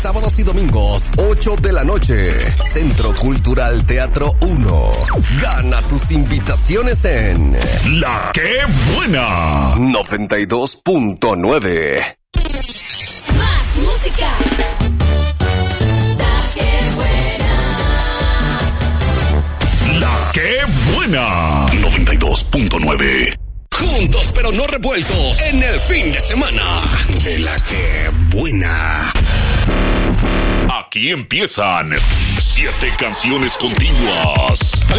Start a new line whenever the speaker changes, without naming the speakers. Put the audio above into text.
Sábados y domingos, 8 de la noche. Centro Cultural Teatro 1. Gana tus invitaciones en
La Que Buena
92.9.
Más música. La Que Buena.
La Que Buena 92.9.
Juntos pero no revueltos en el fin de semana de La Que Buena.
Aquí empiezan 7 canciones continuas.